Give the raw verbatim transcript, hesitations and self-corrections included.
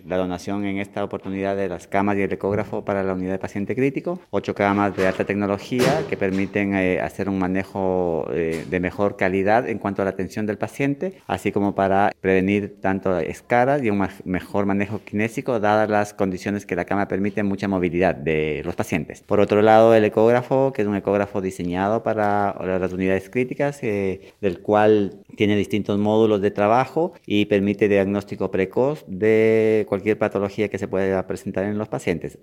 la donación en esta oportunidad de las camas y el ecógrafo para la unidad de paciente crítico, ocho camas de alta tecnología que permiten eh, hacer un manejo eh, de mejor calidad en cuanto a la atención del paciente, así como para prevenir tanto escaras y un mejor manejo kinésico, dadas las condiciones que la cama permite mucha movilidad de los pacientes. Por otro lado, el ecógrafo, que es un ecógrafo diseñado para las unidades críticas, eh, del cual tiene distintos módulos de trabajo y permite diagnóstico precoz de cualquier patología que se pueda presentar en los pacientes.